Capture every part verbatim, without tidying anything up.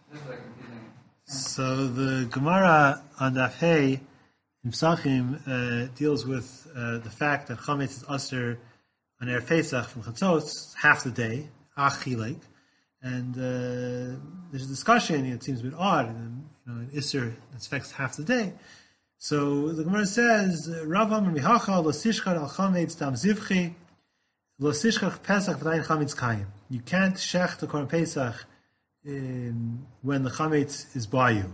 So the Gemara on Daf Hey in Pesachim uh, deals with uh, the fact that chametz is usher on Erev Pesach from Chatzos half the day, achilek, and uh, there's a discussion. It seems a bit odd, and you know, an isser that affects half the day. So the Gemara says, Rav Amar Mihacha lo sishchar al chametz tam zivchi lo sishchar Pesach v'dayin chametz kayim. You can't shech the Korban Pesach in, when the chametz is by you.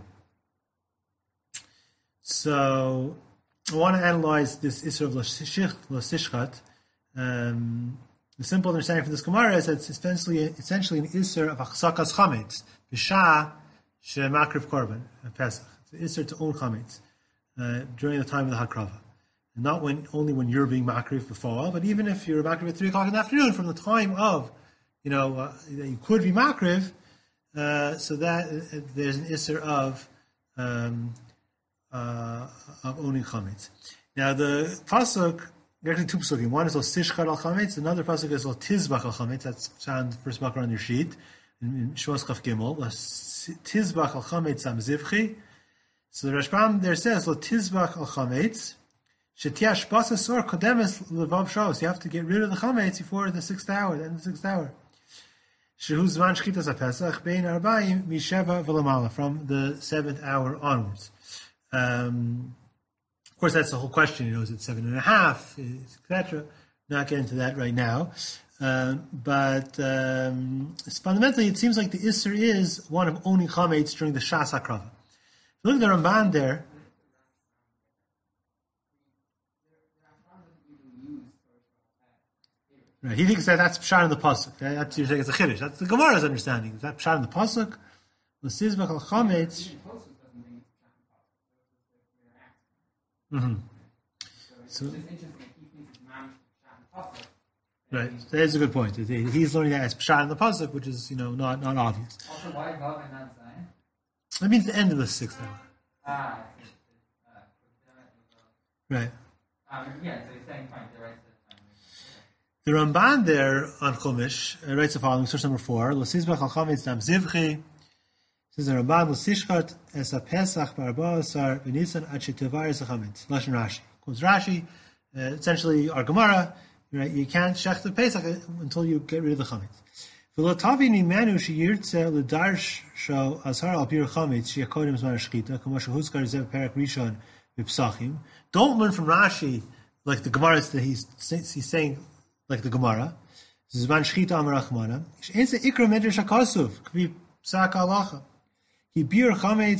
So I want to analyze this isser of lo sishchat. Um, the simple understanding for this Gemara is that it's essentially, essentially an isser of achsakas chametz b'shah shemakriv korban Pesach. It's an isser to own chametz uh, during the time of the hakrava, and not when only when you're being makriv before, but even if you're makriv at three o'clock in the afternoon, from the time of you know uh, that you could be makriv, uh, so that uh, there's an isser of um, uh, of owning chametz. Now the pasuk. Actually, two pasukim. One is lo sishchar al chametz. Another pasuk is lo tizbach al chametz. That's found first bakar on your sheet in, in Shmos Chaf Gimel. Tizbach al chametz am zivchi. So the Rashbam there says lo tizbach al chametz. Shetiash basasor kodemes levav shalos. You have to get rid of the chametz before the sixth hour, the end of the sixth hour. Shehu zman shchitas haPesach bein arba'im misheva v'lamala, from the seventh hour onwards. Um, Of course, that's the whole question. You know, is it seven and a half, et cetera? Not get into that right now. Uh, but um, fundamentally, it seems like the Isser is one of owning chametz during the Shas HaKrava. If you look at the Ramban there. Right, he thinks that that's Pshat in the Pasuk. That's you're saying it's a Chiddush. That's the Gemara's understanding. Is that Pshat in the Pasuk? L'sizbach al chametz. Mm-hmm. So, right, that's a good point. He's learning that as Pshat in the Pasuk, which is, you know, not, not obvious. Also, why Vav and not Zayin? That means the end of the sixth hour. Ah, right. Um, yeah, so he's saying point, right? The Ramban there on Chumash uh, writes the following, source number four, L'sizbach al chametz dam zivchi. Says the Ramban, L'sishchat es ha-pesach barba asar v'nisan ad shetevar es ha-chametz. Lashon Rashi. Quotes Rashi, uh, essentially our Gemara, right, you can't shech the Pesach until you get rid of the chametz. V'lo tavi mimenu sheyirtze l'darsh sho azhar al bir chametz sheyakodim zman shchita k'mo shehuzkar zev perak rishon v'psachim. Don't learn from Rashi like the Gemara that he's, he's saying like the Gemara. Zman shchita amar Rachmana. She'en se ikra medrash hakasuv k'vi psak halacha. There's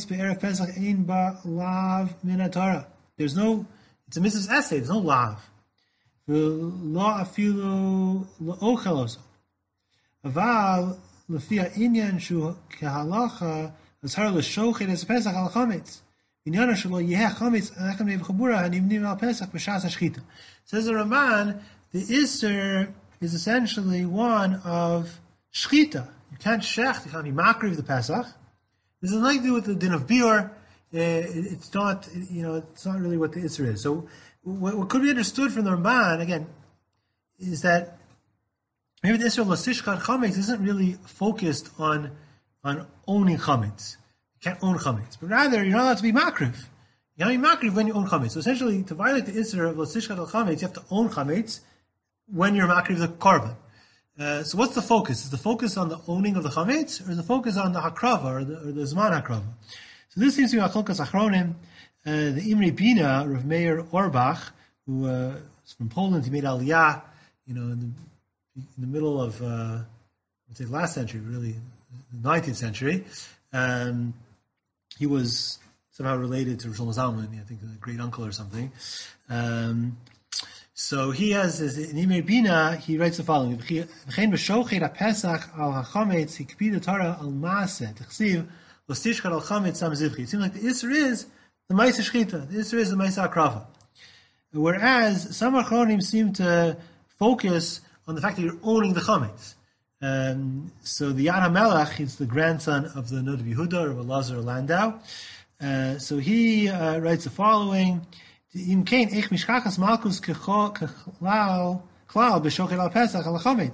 no, it's a missus essay, there's no lav. Lo afilu lo Aval lefia inyan shu kehalacha azhar l'shochet es pesach al chametz. Inyana shelo yeh chametz anachem nevchabura hanimnim al pesach b'shas hashchita. Says the Raman, the Isser is essentially one of shchita. You can't shech, you can't be makriv the Pesach. This is nothing to do with the din of biur. Uh, it's not, you know, it's not really what the Isser is. So, what, what could be understood from the Ramban again is that maybe the Isser of l'sishchar chametz isn't really focused on on owning chametz. You can't own chametz, but rather you're not allowed to be makriv. You can't be makriv when you own chametz. So essentially, to violate the Isser of l'sishchar chametz, you have to own chametz when you're makriv the korban. Uh, so what's the focus? Is the focus on the owning of the chametz, or is the focus on the hakrava, or the, or the zman hakrava? So this seems to be Achlokas Achronim. Uh, the Imri Bina, Rav Meir Orbach, who uh, is from Poland, he made Aliyah, you know, in the, in the middle of, uh, I'd say last century, really, the nineteenth century. Um, he was somehow related to Shlomo Zalman, I think a great uncle or something. Um, So he has, in Imre Bina, he writes the following: V'chein b'shochet ha-pesach al ha-chametz hikpid ha-Torah al maaseh t'chsiv lo tishchar al chametz sam zivchi. It seems like the Isser is the Ma'aseh Shchita, the Isser is the Ma'aseh Hakrava. Whereas some Achronim seem to focus on the fact that you're owning the chametz. Um, so the Yad HaMelech is the grandson of the Nod Yehuda, or Elazar Landau. Uh, so he uh, writes the following: Im kein ich mishkachas malkus kechlal klal b'shochet al pesach al chametz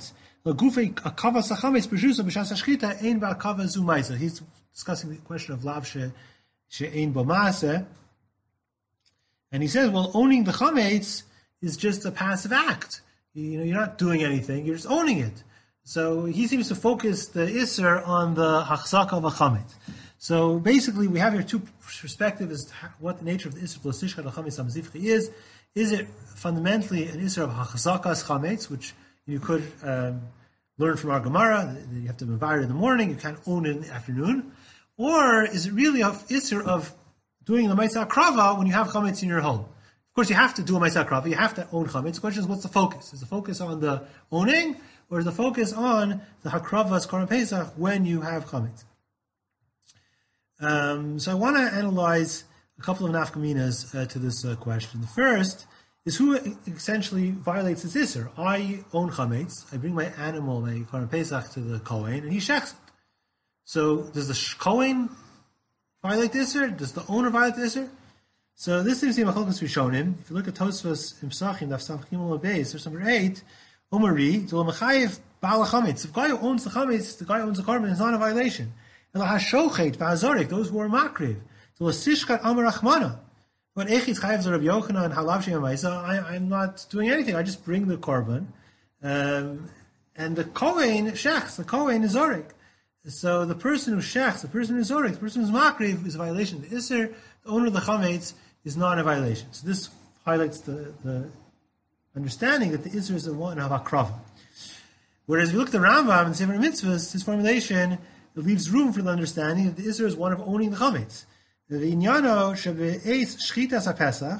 L'gufei akava sachametz b'shusa b'shas hashchita ein ba'akava zu ma'aseh. He's discussing the question of lav she she'ein b'ma'aseh. And he says, well, owning the chametz is just a passive act. You know, you're not doing anything, you're just owning it. So he seems to focus the Isser on the Hachzaka of a Chametz. So basically, we have here two perspectives as to what the nature of the Isser of L'Sishcha Chametz HaMazifchi is. Is it fundamentally an Isser of Hachzakas Chametz, which you could um, learn from our Gemara, that you have to invite it in the morning, you can't own it in the afternoon? Or is it really an Isser of doing the Maisa Krava when you have Chametz in your home? Of course, you have to do a Maisa Krava, you have to own Chametz. The question is, what's the focus? Is the focus on the owning, or is the focus on the Hakravas Korban Pesach when you have Chametz? Um, so I want to analyze a couple of nafkaminas uh, to this uh, question. The first is who essentially violates this Isser. I own Chametz, I bring my animal, my Korban Pesach to the Kohen, and he shechs it. So does the Kohen violate the Isser? Does the owner violate the Isser? So this seems to be Machlokes Rishonim. If you look at Tosfos in Pesachim, Daf Samach Gimel Beis, verse number eight, Omari, Zol Mechayev Baal Chametz. If the guy who owns the Chametz, the guy who owns the Korban, is not a violation. And Hashochet Va'azorik, those who are makriv. So Sishkat Amar Rachmana. But Echitz Chayev Zarav Yochanan and Halav Shem Maisa, I'm not doing anything. I just bring the Korban, um, and the Kohen shechs. The Kohen is Zorik. So the person who shechs, the person who is Zorik, the person who is makriv is a violation. The Isser, the owner of the Chametz, is not a violation. So this highlights the, the understanding that the Isser is the one of Akrava. Whereas if you look at the Rambam in Sefer Mitzvahs, his formulation, it leaves room for the understanding that the Isser is one of owning the Chametz. The Inyano shebe'eis shchitas haPesach,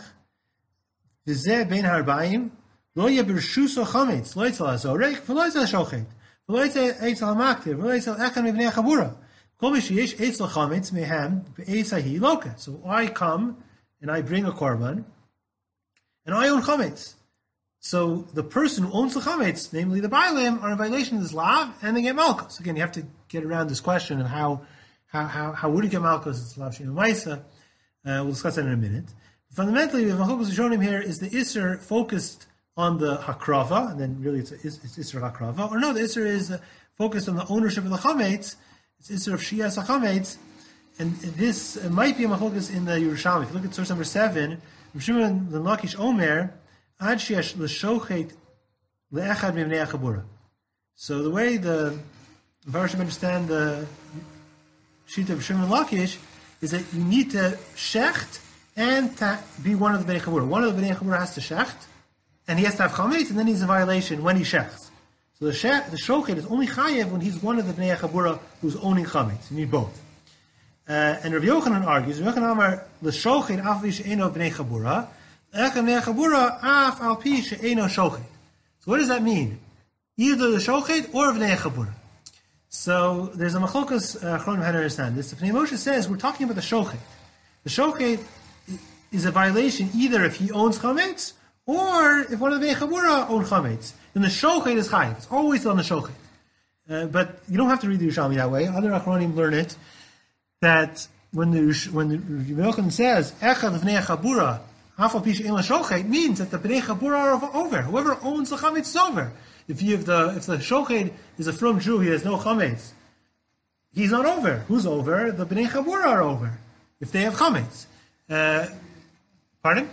v'zeh ben harbaim, lo yeh b'rshuso Chametz, lo yitzel hazorek, v'lo yitzel hashochet, v'lo yitzel eitzel hamaktir, v'lo yitzel echan mivnei chabura. Kol mishiyesh eitzel Chametz mehem be'eis hahi loka. So I come and I bring a korban, and I own chametz. So the person who owns the chametz, namely the bailim, are in violation of this lav, and they get malchus. Again, you have to get around this question and how how how, how would you get malchus? It's lav shem ma'isa. Uh, we'll discuss that in a minute. Fundamentally, the Machlokes Rishonim here is the Isser focused on the hakrava, and then really it's, a, it's Isser hakrava, or no, the Isser is uh, focused on the ownership of the chametz. It's Isser of shias hachametz. And this uh, might be a machlokes in the Yerushalmi. If you look at source number seven, Rav Shimon ben Lakish Omer, Ad sheyesh l'shochet le'echad mivnei chabura. So the way the Varshim understand the sheet of Shimon ben Lakish is that you need to shecht and to be one of the bnei chabura. One of the bnei chabura has to shecht, and he has to have chametz, and then he's in violation when he shechts. So the shech, the shochet is only chayev when he's one of the bnei chabura who's owning chametz. You need both. Uh, and Rav Yochanan argues, Rav Yochanan Amar, l'shochet af vi she'eno b'nei chabura, echad b'nei chabura af al pi she'eno shochet. So what does that mean? Either the shochet or b'nei chabura. So there's a machlokas achronim uh, how to understand this. If Pnei Moshe says we're talking about the shochet, the shochet is a violation either if he owns chametz or if one of the b'nei chabura own chametz. Then the shochet is chayiv. It's always on the shochet. Uh, but you don't have to read the Yerushalmi that way. Other achronim learn it. That when the when the Rav Yochanan says echad v'nei chabura hafal pi she'en l'shochet means that the bnei chabura are over. Whoever owns the chametz is over. If you if the if the shochet is a from Jew, he has no chametz. He's not over. Who's over? The bnei chabura are over if they have chametz. Uh, pardon?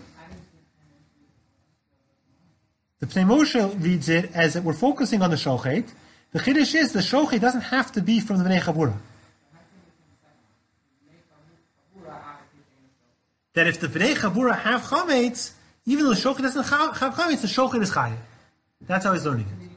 The Pnei Moshe reads it as that we're focusing on the shochet. The chiddush is the shochet doesn't have to be from the bnei chabura. That if the Bnei Chabura have chametz, even though the shochet doesn't have chametz, the shochet is chayav. That's how he's learning it.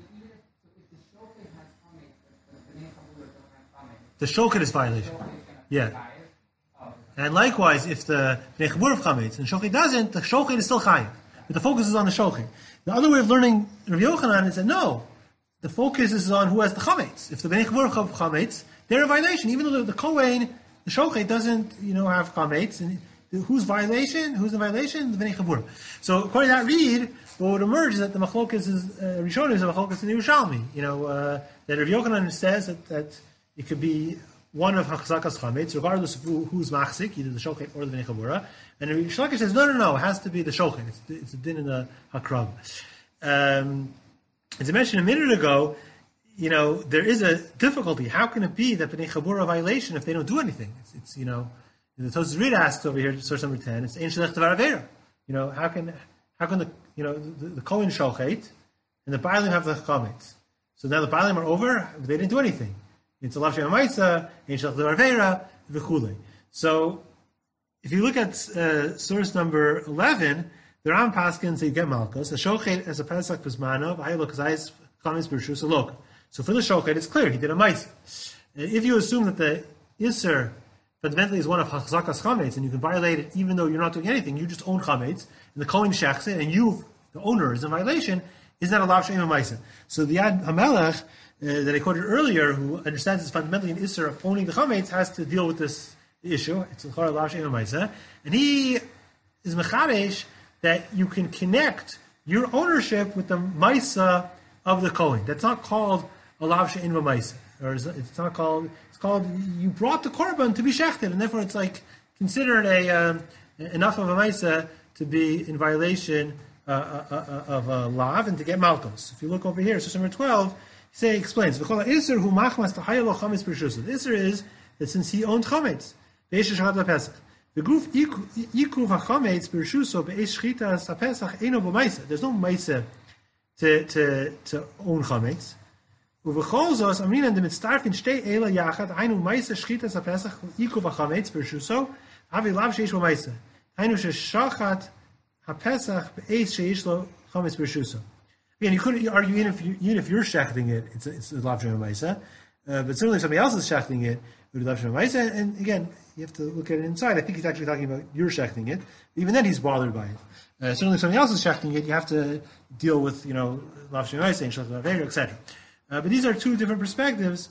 The shochet is violation. Yeah. And likewise, if the Bnei Chabura have chametz and the shochet doesn't, the shochet is still chayav. But the focus is on the shochet. The other way of learning Rav Yochanan is that no, the focus is on who has the chametz. If the Bnei Chabura have chametz, they're a violation. Even though the, the Kohen, the shochet doesn't, you know, have chametz, and whose violation? Who's the violation? The Bnei Chabura. So according to that read, what would emerge is that the Machlokes is uh, Rishon is a Machlokes in the Yerushalmi. You know uh, that Rav Yochanan says that, that it could be one of Hachzakas Chametz, regardless of who, who's Machzik, either the Shochet or the Bnei Chabura. And Rav Shlakish says no, no, no, it has to be the Shochet. It's, it's a din in the Hakrav. Um, as I mentioned a minute ago, you know, there is a difficulty. How can it be that b'nei chabura violation if they don't do anything? It's, it's you know, the Tosfos Rid asks over here, source number ten. It's ein shelech devar avera. You know, how can how can the you know the, the Kohen shochet and the Baalim have the chametz? So now the Baalim are over. They didn't do anything. It's a lav shem ma'isa, ein shelech devar avera, v'chulei. So if you look at uh, source number eleven, the Ram Paskins say you get malchus. The shochet as a pesach b'zmanav. I look as chametz b'rshus look. So for the shochet, it's clear he did a ma'isa. If you assume that the iser fundamentally is one of Hazakas Chametz, and you can violate it even though you're not doing anything, you just own Chametz, and the Kohen shechs it, and you, the owner, is in violation, is not a lav she'ema ma'isa. So the Yad HaMelech, uh, that I quoted earlier, who understands it's fundamentally an isser of owning the Chametz, has to deal with this issue. It's a lav she'ema ma'isa. And he is mecharesh that you can connect your ownership with the ma'isa of the Kohen. That's not called a lav she'ema ma'isa. Or it's not called, it's called, you brought the korban to be shechted, and therefore it's like considered a um, enough of a maisa to be in violation uh, uh, uh, of a lav and to get malchus. If you look over here, so number twelve, he say, explains, the isser is that since he owned chametz, the group ikuv hachametz b'rishuso be'esh shchita sapesach eno b'maisa. There's no maisa to to to own chametz. ובכל זאת, אמרינן דמצטרפין שתי אלה יחד, היינו מייסה שחיטת הפסח, עיכוב החמץ ברשוסו, אבי לאו שיש בו מייסה. היינו ששחט הפסח באש שיש לו חמץ ברשוסו. Again, you could argue even if, you, even if you're shechting it, it's a, it's a lav shema ma'isa, uh, but certainly if somebody else is shechting it, it would be lav shema ma'isa, and again, you have to look at it inside. I think he's actually talking about you're shechting it. Even then, he's bothered by it. Uh, certainly if somebody else is shechting it, you have to deal with, you know, lav shema ma'isa, and shalach et cetera. Uh, but these are two different perspectives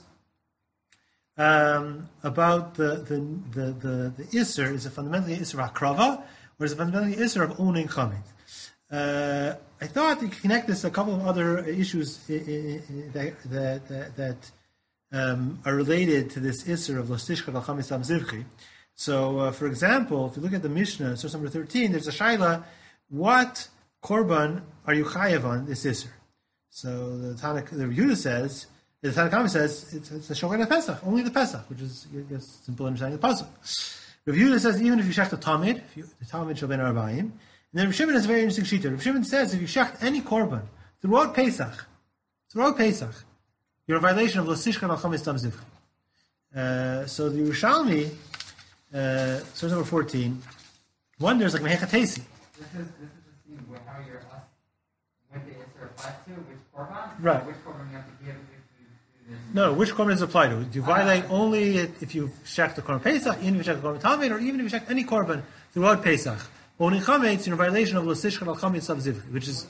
um, about the the the the, the isser. Is it fundamentally isser hakrava, or is it fundamentally isser of owning chametz? Uh, I thought you could connect this to a couple of other issues that that that, that um, are related to this isser of los tishcha al chametz am zivchi. So, uh, for example, if you look at the Mishnah, source number thirteen, there's a shaila: what korban are you chayav on this isser? So the Tanakh, the Yehuda says, the Tanakh says it's, it's a shochet Pesach, only the Pesach, which is I guess simple understanding of the puzzle. Rav Yehuda says even if you shecht the Talmid, if you, the Talmid shall ben arbaim, and then Rav Shimon is a very interesting shita. Rav Shimon says if you shecht any korban throughout Pesach, throughout Pesach, you're a violation of los tishcha al chametz tam zivcha. Uh, so the Yerushalmi, uh, source number fourteen, wonders like mehechatesi. This is this is just the, how you're us when the answer applies to which korban, right? Which korban you have to give if you do this. No, which korban does it apply to? Do you violate uh, only if you shecht the korban Pesach, even if you shecht the korban Talmid, or even if you shecht any korban throughout Pesach? Owning chametz, you're in violation of los tishcha al chametz tam zivcha, which is.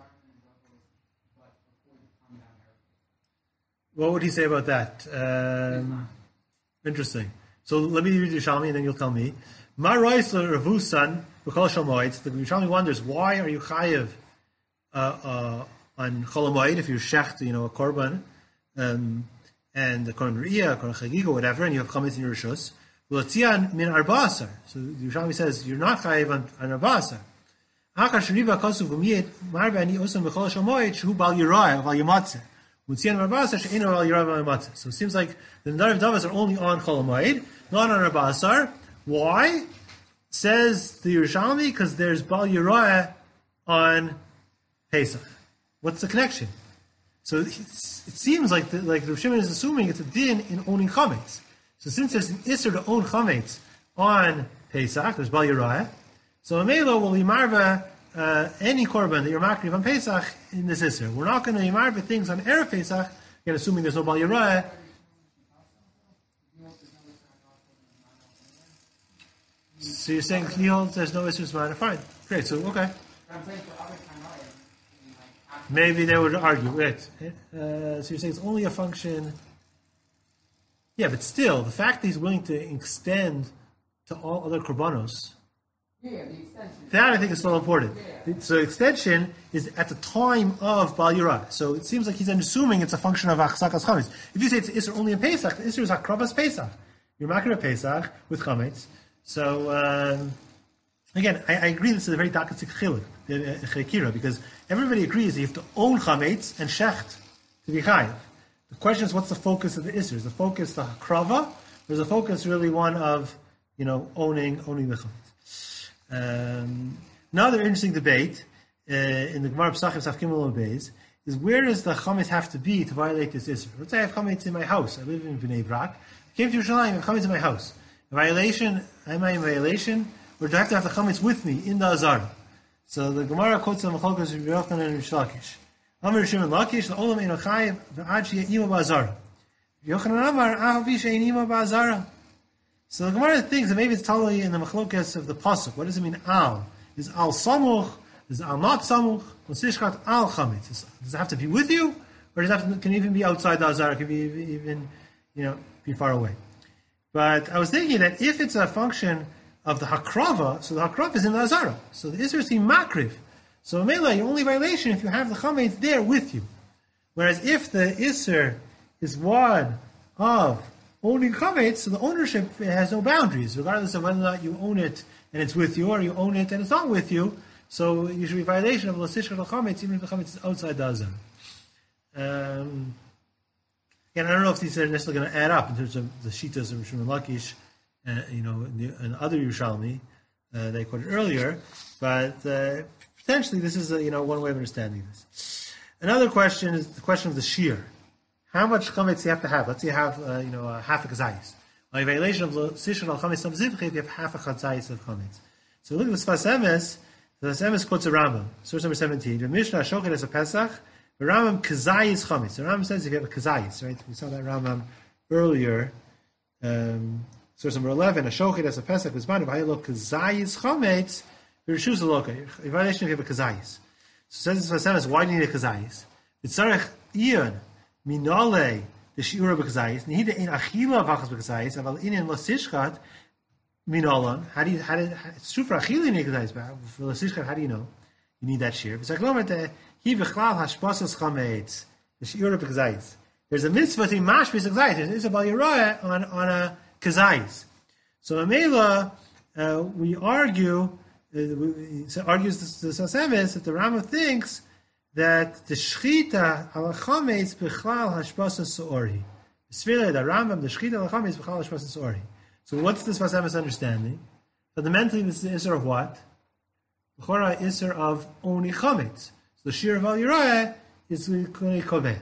What would he say about that? Um, interesting. So let me read Yerushalmi, and then you'll tell me. Ma roisler revusan b'chol shamoid. The Yerushalmi wonders why are you chayiv uh, uh, on chol hamoed if you shecht, you know, a korban, um, and a korban riyah, a korban chagiga, whatever, and you have chametz in your rishus. V'lotzian min arba'asar. So Yerushalmi says you're not chayiv on, on arba'asar. Achar shriva kosuv gumiyet marbe ani osam b'chol shamoed shehu bal yirah bal yamatzeh. So it seems like the Nadav Davas are only on Chol HaMoed, not on Arba'asar. Why? Says the Yerushalmi, because there's Bal Yirah on Pesach. What's the connection? So it seems like the, like Rav Shimon is assuming it's a din in owning chametz. So since there's an isser to own chametz on Pesach, there's Bal Yirah. So Amelo will Yimarva Uh, any korban that you're makriv on Pesach in this Isser. We're not going to yimarve things on Erev Pesach, again, assuming there's no Bal Yirah. So you're saying he holds there's no Isser Zman. Fine. Great. So, okay. Maybe they would argue. Right. Uh, so you're saying it's only a function. Yeah, but still, the fact that he's willing to extend to all other korbanos, Yeah, the extension. that I think is still important. Yeah. So extension is at the time of Bal Yirah. So it seems like he's assuming it's a function of Achzakas Chametz. If you say it's Isser only in Pesach, the Isser is Akravas Pesach. You're making a Pesach with Chametz. So um, again, I, I agree this is a very Dakatzik Chiluk, because everybody agrees that you have to own Chametz and Shecht to be Chayiv. the question is, what's the focus of the Isser? Is the focus the Hakrava, or is the focus really one of, you know, owning owning the Chametz? Um, another interesting debate uh, in the Gemara Pesachim Saf Gimel Beis is, where does the Chametz have to be to violate this Isser? Let's say I have Chametz in my house. I live in Bnei Brak. I came to Yerushalayim, I have Chametz in my house. A violation, am I in violation? Or do I have to have the Chametz with me in the Azara? So the Gemara quotes the Machlokes of Rabbi Yochanan and Rish Lakish. Amar Shimon Lakish, the Olam Eino Chayev, v'ad she'yeh ima ba'azara. Yochanan Amar, ahavi she'ein ima ba'azara. So the Gemara thinks that maybe it's totally in the Machlokes of the Pasuk. What does it mean, al? Is al samuch? Is al not samuch? L'sishchat al chametz. Does it have to be with you? Or does it have to, can it even be outside the Azara? Can it be even, you know, be far away? But I was thinking that if it's a function of the Hakrava, so the Hakrava is in the Azara. So the Isser is the Makriv. So Mela, your only violation if you have the Chametz there with you. Whereas if the Isser is one of owning Chametz, so the ownership has no boundaries, regardless of whether or not you own it and it's with you, or you own it and it's not with you. So you should be violation of L'sishchat Chametz, even if the Chametz is outside the Azara. Um, and I don't know if these are necessarily going to add up in terms of the Shitas of Shimon Lakish, uh, you know, and, the, and other Yerushalmi uh, they quoted earlier, but uh, potentially this is a, you know, one way of understanding this. Another question is the question of the shear. How much chametz do you have to have? Let's say you have uh, you know uh, half a kazayis. On a violation of l'sishon al chametz samzivchi, you have half a kazayis of chametz. So look at the Sfas Emes. The Sfas Emes quotes a Rambam, source number seventeen. The Mishnah shochet as a Pesach. The Rambam kazayis chametz. The Rambam says if you have a kazayis, right? We saw that Rambam earlier. Um, source number eleven. A shochet as a Pesach is banu v'haylo kazayis chametz. Rishus aloka. A violation if you have a kazayis. So says the Sfas Emes, why do you need a kazayis? It's tzarech iyon minale the shiura b'kazayis. Nihida in achila v'achas b'kazayis. Aval inin l'sishchat minalan. How do you? How do? It's true for achila you need kazayis, but for l'sishchat, how do you know you need that shear? It's like lomer he v'chlal hashpasas chametz the shiura b'kazayis. There's a mitzvah to mash b'kazayis. There's a bal yirah on on a kazayis. So Amela, uh, we argue. Uh, argues the Sfas Emes that the Rambam thinks that the shchita al chametz b'chlal hashpasas so'ori. It's really the Rambam, the shchita al chametz b'chlal hashpasas so'ori. So what's the Sfas Emes understanding? Fundamentally, this is the Isser of what? The Chora Isser of only chametz. So the shir of al yirah is l'kunei koveh.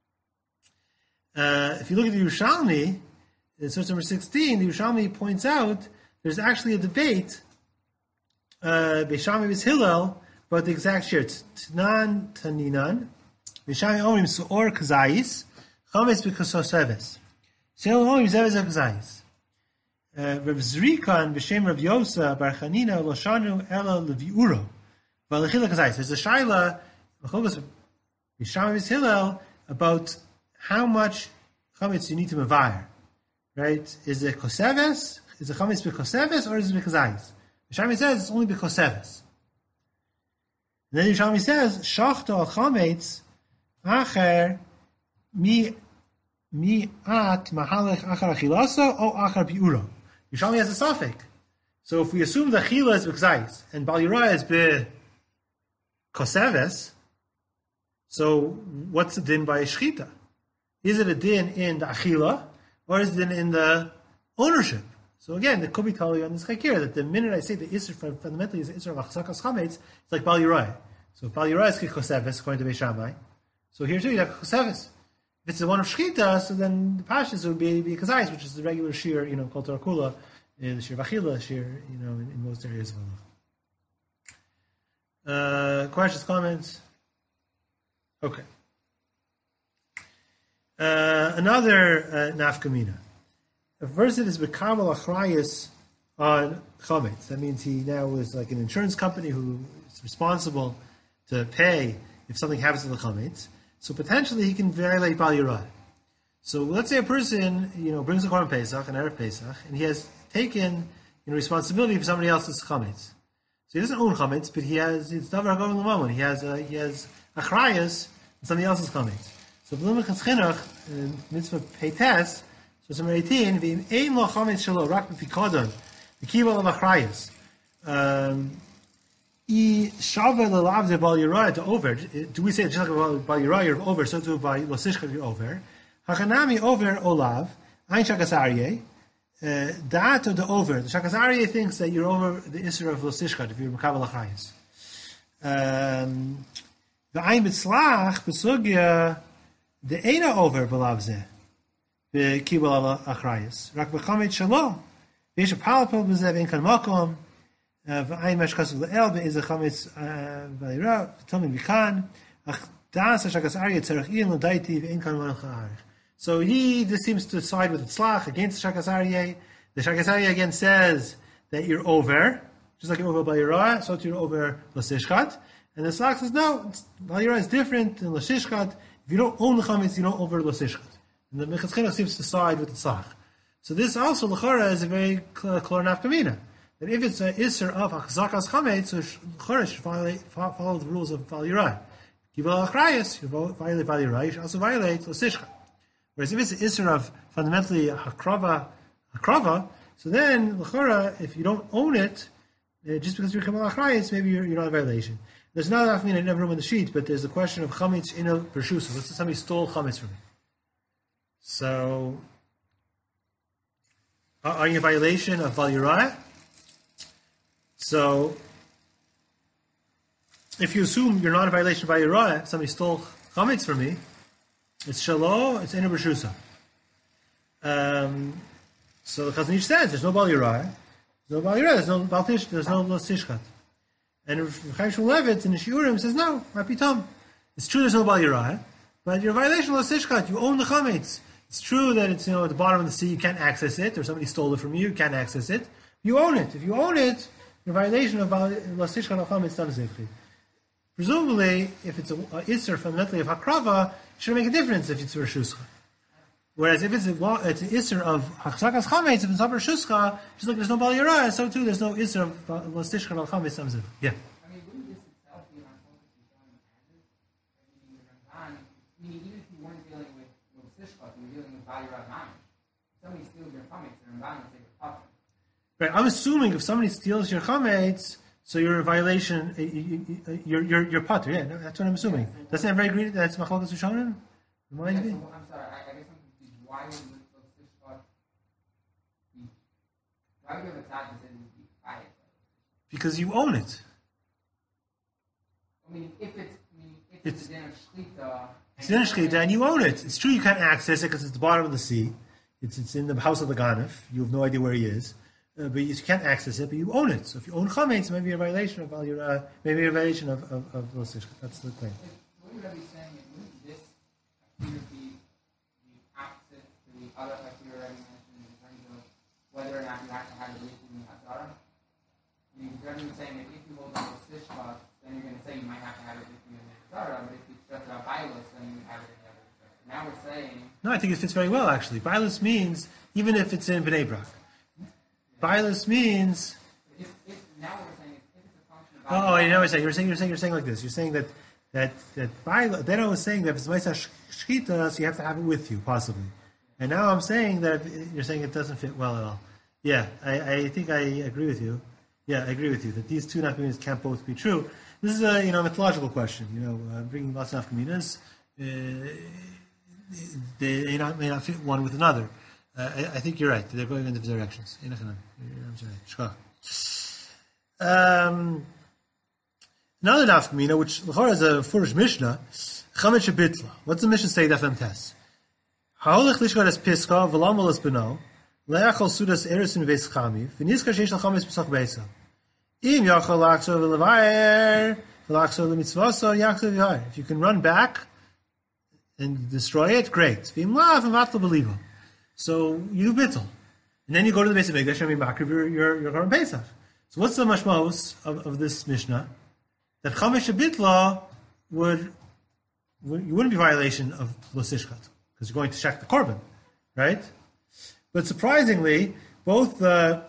Uh, if you look at the Yerushalmi, in source number sixteen, the Yerushalmi points out there's actually a debate Uh, Beishami is Hillel, but the exact share. Tnan Taninan. Beishami Omrim Suor Kazayis. Chametz B'Kososeves. Hillel Omrim Zeves Kazayis. Rav Zrikan B'Shem Rav Yosa Bar Chanina Loshanu Ela Leviuro. V'Alechila Kazayis. There's a shaila Beishami is Hillel about how much chametz you need to mevayir. Right? Is it Koseves? Is it chametz B'Koseves or is it B'Kazayis? Yerushalmi says it's only because seves. And then Yerushalmi says, Shachto al chametz acher mi mi at mahalech achar achilasa o achar biura. Yerushalmi has a suffix. So if we assume the achila is b'kzayis and bal yirah is be koseves, so what's the din by shchita? Is it a din in the achila or is it a din in the ownership? So again, it could be telling you on this chakir that the minute I say the Isser fundamentally is the Isser of Achzakas Chametz, it's like Bal Yirah. So if Bal Yirah is Koseves, according to Beis Shammai, so here too you have Koseves. If it's the one of Shchita, so then the Pashas would be, be Kazayis, which is the regular Shir, you know, called Tarakula, the Shir Vachila, Shir, you know, in, in most areas of Allah. Uh, questions, comments? Okay. Uh, another uh, nafkamina. A person is Bekabal Achrayas on Chametz. That means he now is like an insurance company who is responsible to pay if something happens to the Chametz. So potentially he can violate Bal Yirah. So let's say a person, you know, brings a Korban Pesach, an Erev Pesach, and he has taken you know, responsibility for somebody else's Chametz. So he doesn't own Chametz, but he has, it's Davar HaGov in the moment. He has, uh, he has Achrayas on somebody else's Chametz. So B'lim Chatzchinuch, in Mitzvah Peites, so number eighteen, the ein lo chametz shelo rak b'pikodon, the kibul of achrayas. Um, I shava lelav de bal yirah to over. Do we say just like bal yirah you're over, so too by lo sishcha you're over? Hachanami over olav, ein shakas aryeh. That or the over. The shakas aryeh thinks that you're over the isser of losishchat if you're mekabel achrayus. The ein mitzlach besugya the eina over belav zeh. The kibul achrayus. Rak b'chamet shalom. V'yesh palpal b'zeh v'en kan makom. V'ayin mashkas l'el be'ez chametz v'ayra v'tomim v'kan. Ach das shakas aryeh tzarech iyan l'daiti v'en kan manach ha'arich. So he this seems to side with the tzlach against the shakas aryeh. The shakas aryeh again says that you're over, just like you're over b'ayra, so you're over l'sishchat. And the tzlach says no, b'ayra is different than l'sishchat. If you don't own the chametz, you don't over l'sishchat. And the Mechitz Chinuch seems to side with the tzlach. So this also l'chora is a very clear nafkamina. That if it's an isser of achzakas chametz, so l'chora should follow, follow the rules of Val Yirai. Kibul achrayus, you violate Val Yirai, you should also violate l'sishchat. Whereas if it's an isser of fundamentally hakrava, hakrava, so then l'chora, if you don't own it, uh, just because you're kibul achrayus, maybe you're, you're not a violation. There's another nafkamina in every room in the sheet, but there's the question of chametz in a pershusa. Let's say somebody stole chametz from me. So, are you in violation of Val Yirai? So, if you assume you're not in violation of Val Yirai, somebody stole chametz from me, it's shalo, it's inu b'shusa. Um, so the Chazon Ish says there's no Val Yirai, there's no Val Yirai, there's no Bal Tish, there's no L'Sishchat. And Chaim Shmulevitz in the Shiurim says no, Rapitom. It's true there's no Val Yirai, but you're in violation of L'Sishchat, you own the chametz. It's true that it's, you know, at the bottom of the sea, you can't access it, or somebody stole it from you, you can't access it. You own it. If you own it, you're in violation of L'Sishchat al-Chametz Tam. Presumably, if it's a, a Isser fundamentally of Hakrava, it shouldn't make a difference if it's Rishuscha. Whereas if it's, a, it's an Isser of Hachzakas Chametz, if it's not Rishuscha, just like there's no Bal Yirai, so too there's no Isser of L'Sishchat al-Chametz Tam. Yeah. I mean, wouldn't this itself be on focus to showing the I mean, even if you weren't dealing with L'Sishchat, you were dealing with Bal Yirai Mamish. Somebody steals your chametz, they're in balance, they get popped. Right, I'm assuming if somebody steals your chametz, so you're in violation, you're you're you're patur. Yeah, that's what I'm assuming. Doesn't that very agree? That's machlokas Rishonim. Reminds yeah, me. So, I'm sorry, I, I guess I'm confused. Why would L'Sishchat be? Why would you have a tzad that says be quiet? Because you own it. I mean, if it's, I mean, if It's- it's, a din of shchita. It's in Shechita, and you own it. It's true you can't access it because it's the bottom of the sea. It's it's in the house of the Ganef. You have no idea where he is. Uh, but you can't access it, but you own it. So if you own chametz, maybe you're a violation of Val Yirai, maybe you're a violation of of, of L'Sishchat. That's the claim. What you're really saying is, wouldn't this appear to be the opposite to the other, like you already mentioned, in terms of whether or not you have to have a brit in the Hazara? I mean, you're really saying that if you hold on to L'Sishchat, then you're going to say you might have to have a brit in the Hazara, but if it's just about Bailos, then you would have it in the other. Now we're saying. No, I think it fits very well actually. Bailos means even if it's in Bnei Brak. Bailos means. If, if, now what we're saying is, if it's a function of. Oh, I know what you're saying. You're saying you're saying you're saying like this. You're saying that that that Bailos. Then I was saying that if it's Ma'aseh Shechita, so you have to have it with you possibly. And now I'm saying that you're saying it doesn't fit well at all. Yeah, I, I think I agree with you. Yeah, I agree with you that these two nafkaminas can't both be true. This is a you know mythological question. You know, uh, bringing lots of nafkaminas, uh, they may not, may not fit one with another. Uh, I, I think you're right. They're going in different directions. I'm sorry. Um, another nafkamina, which l'chora is a Furish Mishnah, Chametz Shebitla. What's the Mishnah say? Daf Tes. Ha'olech lishkar es piska v'lamal es beno le'achol sudas erisin v'es chamiv v'nizkar sheish l'chametz b'sach beisa. Im yachol lakso v'levayer v'lakso l'mitzvaso yachol v'yayer. If you can run back and destroy it, great. V'im lav v'matlo b'livo. So you do bittul, and then you go to the base of Mikdash and makriv your your your Korban Pesach. So what's the mashmos of, of this Mishnah? That Chametz Shebitla would, would you wouldn't be violation of L'Sishchat because you're going to check the Korban, right? But surprisingly, both the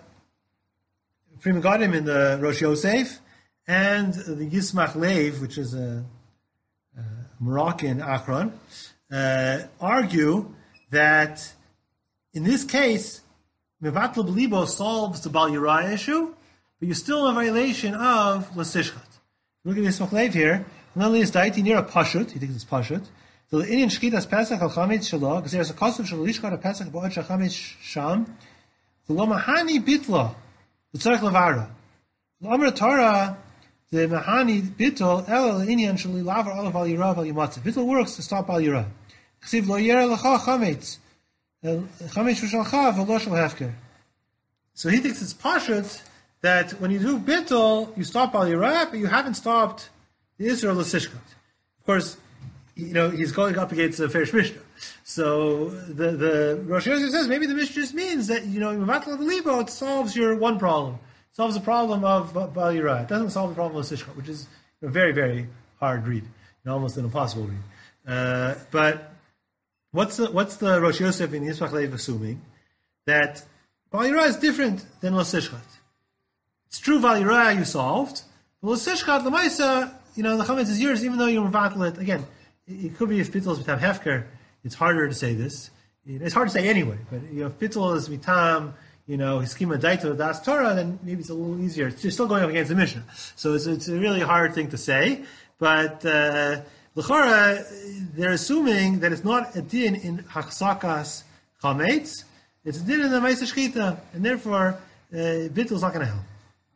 Pri Megadim in the Rosh Yosef and the Yismach Lev, which is a, a Moroccan Akron, uh, argue that in this case, Mevatla B'libo solves the Bal Yirai issue, but you're still in violation of L'Sishchat. Look at this Yismach Lev here. Not only is Daiti near a Pashut, he thinks it's Pashut, So the Indian shchitas Pesach al chametz shelo, because there's a custom shel lishkat Pesach ba'od shachametz sham. The lo mahani bitla, the tzarich levara. The Amar Torah, the mahani bitl el Indian shel lavar olav al yirav al yimatzav. Bitl works to stop al yirav. Chsiv lo yer lecha chametz, chametz shalcha v'lo shel hefker. So he thinks it's pashut that when you do bitl, you stop al yirav, but you haven't stopped the Israel l'sishkat. Of course, you know, he's going up against a Ferish Mishnah. So the, the Rosh Hashanah says maybe the Mishnah just means that, you know, Mevatel Libo, it solves your one problem. It solves the problem of Bal Yirah. It doesn't solve the problem of Sishkat, which is a very, very hard read. You know, almost an impossible read. Uh, but what's the, what's the Rosh Yosef in Yisrach Lev assuming? That Bal Yirah is different than Lo Sishkat. It's true Bal Yirah you solved, but Lo Sishkat, the Maisa, you know, the Chametz is yours even though you Mevatel it. Again, it could be if Bittul is Mitam Hefker, it's harder to say this. It's hard to say anyway, but you know, if Bittul is Mitam, you know, his schema Daito Das Torah, then maybe it's a little easier. It's still going up against the Mishnah. So it's, it's a really hard thing to say. But uh, L'chora, they're assuming that it's not a din in Hachsakas Chametz, it's a din in the Maisa Shchita, and therefore uh, Bittul is not going to help.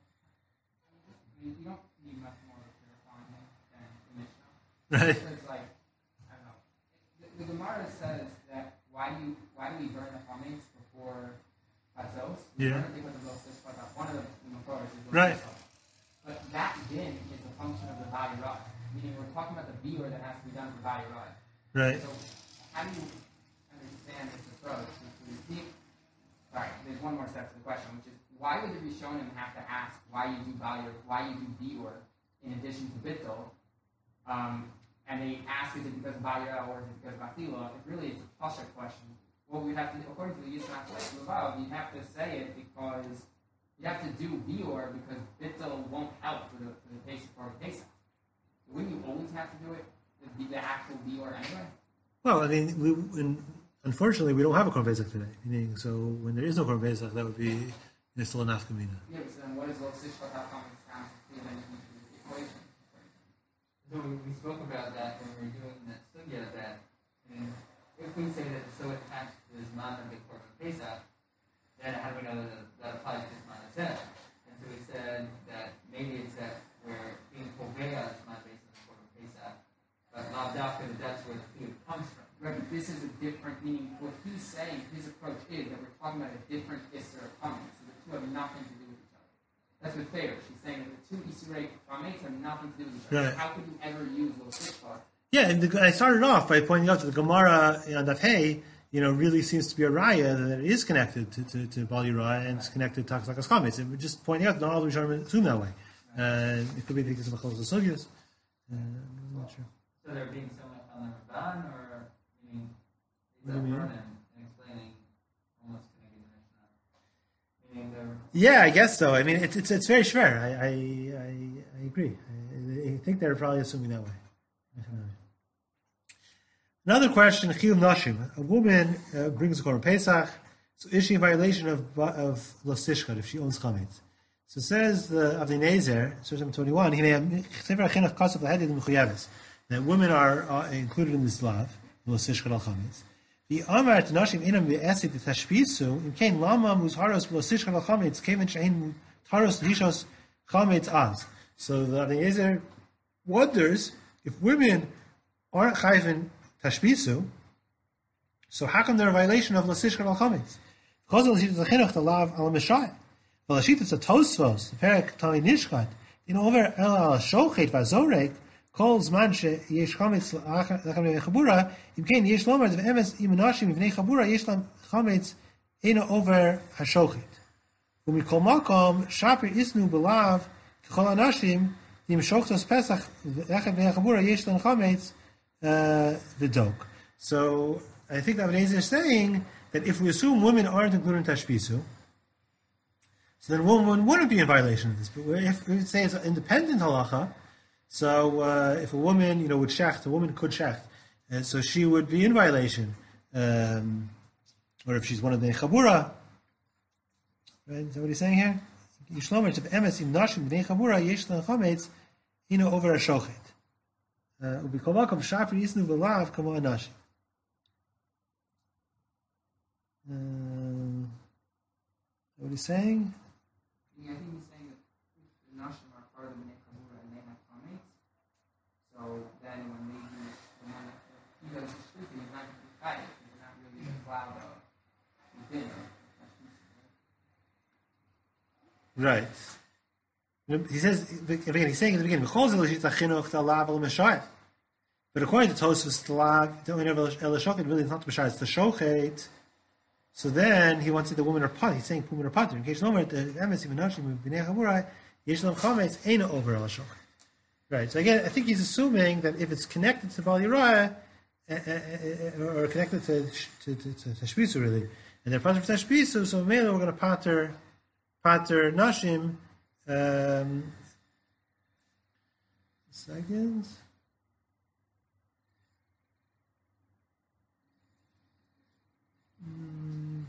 You don't need much more clarifying than the Mishnah. Right. It's like, I don't know. The, the Gemara says that why do you, why do we burn the chametz before Chatzos? We Yeah. burn it because of those six parts. One of the Makoros is Right. But that din is a function of the Bayirah. Meaning we're talking about the biur that has to be done for Bayirah. Right. So how do you understand this approach? If we repeat, sorry, there's one more step to the question, which is why would the Rishonim have to ask why you do Bayir, why you do biur in addition to Bittul? Um, and they ask, is it because of Bayirah or is it because of Athila? It really is a Pasha question. Well, we have to, according to the Yisrael Levav, you have to say it because you have to do biur because Bittul won't help for the for the Pesach or the Pesach. Wouldn't you always have to do it, the, the actual biur anyway? Well, I mean, we, in, unfortunately, we don't have a Korban Pesach today. Meaning, so when there is no Korban Pesach, that would be still a nafkamina. Yeah, but then what is Lo Sishpat HaChametz down to the equation? So we, we spoke about that when we were doing that sugya that I mean, if we say that so attached to this man of the Korban Pesach, then how do we know that that applies to this man of Zeh? And so we said that maybe it's that we're being Poveya is not based on the Korban Pesach, but Lavdafka, that that's where the food comes from. Right, but this is a different meaning. What he's saying, his approach is that we're talking about a different Isser of Chametz. So the two have nothing to do with each other. That's what Thayer, she's saying that the two Isserei Chametz have nothing to do with each other. Right. How could you ever use Lo Sishpat? Yeah, and the, I started off by pointing out that the Gemara on Daf Hey, you know, really seems to be a raya that it is connected to, to, to Bal Yirah and it's connected to Tachzakas Chametz. And we're just pointing out that not all the Rishonim assume that way. Uh, it could be because of the Chol Sugyas. Uh, I'm not sure. So they're being so much on the Ramban, or I mean, What do you mean? and, and explaining almost connecting the Mishnah. Meaning they're Yeah, I guess so. I mean, it's it's, it's very schwer. I I, I, I agree. I, I think they're probably assuming that way. Another question: Chiyuv Nashim. A woman uh, brings a Korban Pesach. So is she in violation of of Lo Sishkat if she owns chametz? So says the Avnei Nezer, source number twenty-one. That women are uh, included in this law, Lo Sishkat al chametz. The Amar to Nashim inam ve'esit tashpisu in kain lama muzharos Lo Sishkat al chametz came in shein taros lishos chametz az. So the Avnei Nezer wonders if women aren't chayvin tashpisu, so how come they're a violation of Lo Sishkat al chametz? Because of the chinuch the law al mishayim. Well, the it's a tosvos, the perek tali nishkat, in over el al shochet vazorek, calls man she yesh chametz lachem chabura, im kein yesh lomer, the emes imanashim v'nei chabura yesh lam chametz eno over hashochet. Umi kol makom, shapir isnu belav, kechol anashim, im shochtos pesach, lachem v'nei chabura yesh lam chametz, the dog. So, I think that Avnei is saying that if we assume women aren't included in tashpisu, so then woman wouldn't be in violation of this. But if we say it's an independent halacha, so uh, if a woman, you know, would shecht, a woman could shecht, and so she would be in violation. Um, or if she's one of the chabura, right? Is that what he's saying here? Yishlomer to emes im nashim b'nei chabura yesh chametz, you know, over a shochet. Ubikomakam shafri isnu b'lav kamo anashi. Uh, what he's saying? Yeah, I think he's saying that the Nashim are part of the Bnei Chabura and they have comments. So then when they do, when he does the shluchim, he's not going to be quiet. He's not really the cloud of within. Right. He says, again, he's saying at the beginning, but according to Tosfos, the lav, the only elashochet really is not the b'shar, it's the shochet. So then he wants to say the women are pot. He's saying women are pot. In case no more, the emes even nashim b'nei chavurai yeshlam chametz ain't over elashochet. Right. So again, I think he's assuming that if it's connected to Bal Yirah, uh, uh, uh, or connected to to to, to Tashbisu really, and they're pater for Tashbisu, so maybe we're going to pater pater nashim. Um, second. Mm.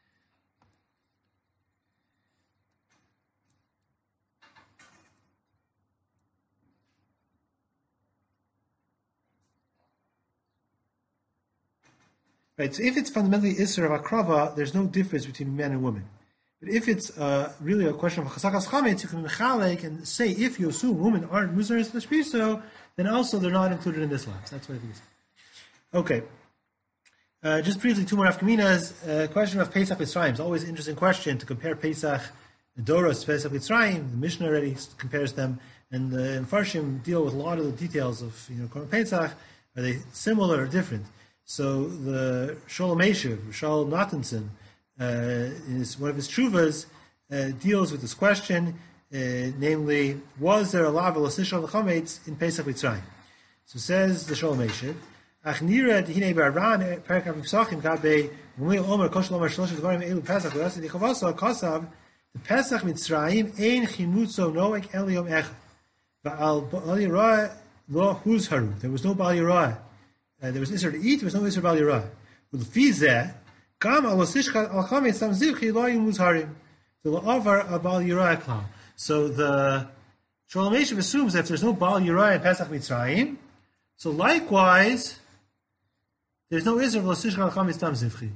Right, so if it's fundamentally Isser of Akrava, there's no difference between men and women. But if it's uh, really a question of Chasakas Chametz, you can mechalek and say if you assume women aren't Musaris Tashbiso, then also they're not included in this lapse. That's what I think. Okay. Uh, just briefly, two more afkaminas. Uh, question of Pesach Mitzrayim is always an interesting question to compare Pesach Doros to Pesach Mitzrayim. The Mishnah already compares them, and the Mfarshim deal with a lot of the details of you know Korban Pesach. Are they similar or different? So the Sholem Eshev, Shaul Nathanson, uh, is one of his tshuvas uh, deals with this question, uh, namely, was there a lav l'sishal l'chametz in Pesach Mitzrayim? So says the Sholem Eshev. Ach nira dehine ba'aran perak avipsachim gabe umei omer koshel omer shlosh dvarim elu Pesach v'rasa dichavasa kasav the Pesach Mitzrayim ein chimutzo noek eliom echad va'al Bal Yirah lo huzharu. There was no Bal Yirah. Uh, there was Isser to eat. There was no Isser Bal Yirah. With fizeh gam al sishcha al chametz sam zivchi lo yim muzharim. The la'avar a Bal Yirah klal. So the Sholem Eshev assumes that if there's no Bal Yirah in Pesach Mitzrayim, so likewise there's no Isser l'sishcha al chametz tam zivchi.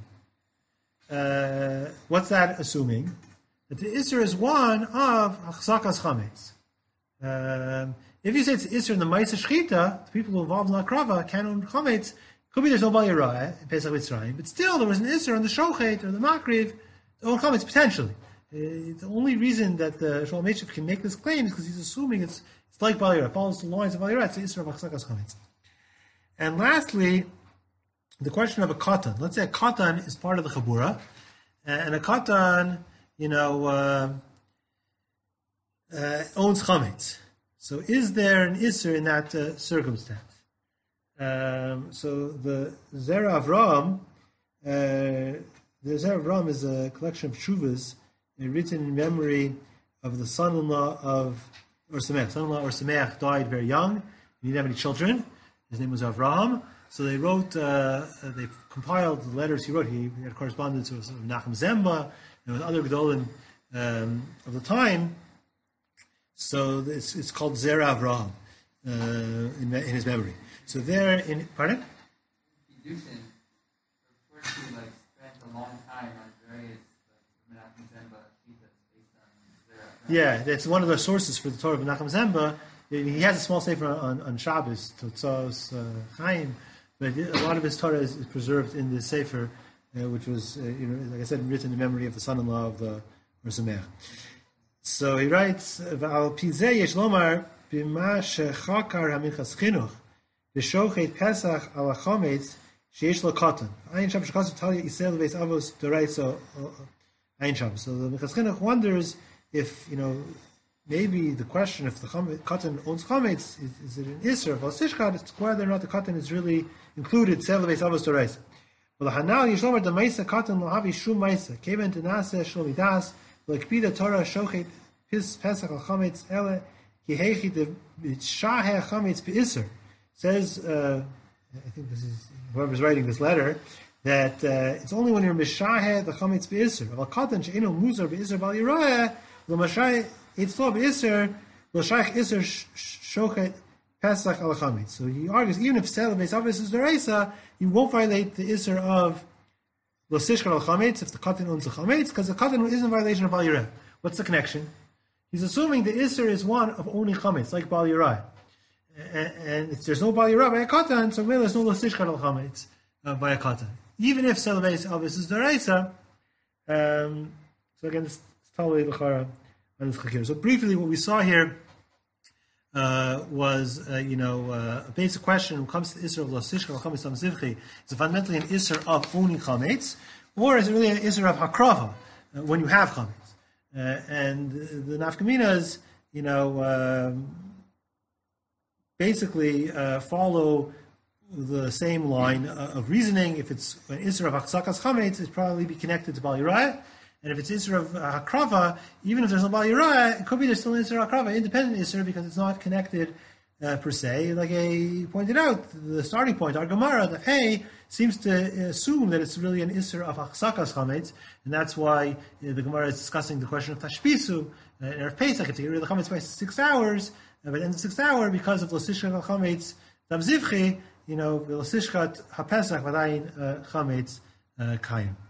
Uh, what's that assuming? That the Isser is one of Achsakas Chametz. Um, if you say it's Isser in the Ma'aseh Shechita, the people who involved in Akrava, Canon Chametz, could be there's no Bal Yirah in Pesach Mitzrayim, but still there was an Isser on the Shochet or the Makriv, the own Chametz potentially. Uh, the only reason that the Sholem Eshev can make this claim is because he's assuming it's it's like Bal Yirah, it follows the lines of Bal Yirah, it's the Isser of Achsakas Chametz. And lastly, the question of a katan. Let's say a katan is part of the Chabura, and a katan, you know, uh, uh, owns chametz. So, is there an isser in that uh, circumstance? Um, so, the Zera Avraham, uh, the Zera Avraham is a collection of shuvas uh, written in memory of the son-in-law of Or Sameach. Son-in-law Or Sameach died very young. He didn't have any children. His name was Avraham. So they wrote, uh, they compiled the letters he wrote. He had correspondence with Nachum Zemba and with other Gedolim um, of the time. So it's, it's called Zera Avraham uh, in, in his memory. So there, in pardon? Kedushin refers to like spent a long time on various like Menachem Zemba shitas based on Zera. Yeah, that's one of the sources for the Torah of Menachem Zemba. He has a small sefer on, on Shabbos, Totzos uh, Chaim, but a lot of his Torah is, is preserved in the sefer, uh, which was, uh, you know, like I said, written in memory of the son-in-law of the Or Sameach. So he writes, "V'al pizeh yesh lomar b'ma shechakar hamichas chinuch b'shochet Pesach al hachometz sheyesh lo katan ayin sham shekasav talia Yisrael v'eis avos d'oraisa ayin sham." So the Minchas Chinuch wonders if, you know, maybe the question if the katan owns chametz is, is it an isser of al-sishchad? It's whether or not the katan is really included Yisrael v'eis avos d'oraisa. Well, the hanal yesh lomar d'maisa katan lo havi shum maisa keven tenaseh shlo midas. Like Bida Torah Shochet Pesach al Chametz Ele Ki Heichi de Shaheh Chametz Beisser says, uh, I think this is whoever's writing this letter, that uh, it's only when you're Mishaheh the Chametz Beisser. Al Katan She'eno Muzar Beisser Bal Yirah Lo Mashai Eitzlo Beisser Lo Shaych Isser Shochet Pesach al chametz. So he argues even if sale of Avis is deraisa, you won't violate the isser of l'sishkar al chametz if the katan owns the chametz, because the katan isn't a violation of bal yireh. What's the connection? He's assuming the isser is one of owning chametz, like bal yireh. And, and if there's no bal yireh by a katan, so really there's no l'sishkar al chametz uh, by a katan. Even if sale of Avis is deraisa. Um, so again, this is totally l'chara on this chakir. So briefly, what we saw here Uh, was, uh, you know, uh, a basic question when it comes to the Isser of Lasishka or Chametz Tam Zivchi. Is it fundamentally an Isser of owning Chametz, or is it really an Isser of Hakrava, uh, when you have Chametz? Uh, and the Nafkaminas, you know, um, basically uh, follow the same line uh, of reasoning. If it's an Isser of Haksakas Chametz, it's probably be connected to Bal Yirah. And if it's Isser of uh, Hakrava, even if there's no Bal Yirah, it could be there's still an Isser of Hakrava, independent Isser, because it's not connected uh, per se. Like I pointed out, the starting point, our Gemara, the Hey, seems to assume that it's really an Isser of Achsakas Chametz, and that's why uh, the Gemara is discussing the question of Tashpisu, uh, in Erev Pesach, if you get rid of the Chametz by six hours, uh, by the end of the sixth hour, because of L'Sishkat Chametz Tam Zivchi, you know, L'Sishkat HaPesach V'dayin Chametz Kayim.